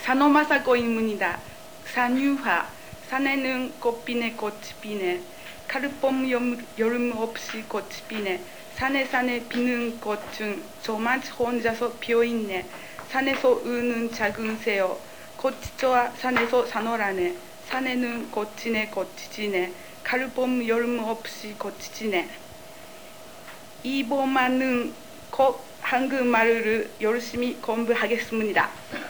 산호마사고인문이다. 산유화, 산에는 꽃피네 꽃피네, 가을봄 여름 없이 꽃피네, 산에 피는 꽃은 저만 혼자서 피어있네. 산에서 우는 작은 새요, 꽃이 좋아 산에서 사노라네. 산에는 꽃이네 꽃이지네, 가을봄 여름 없이 꽃이지네. 이번만은 꼭 한국말을 열심히 공부하겠습니다.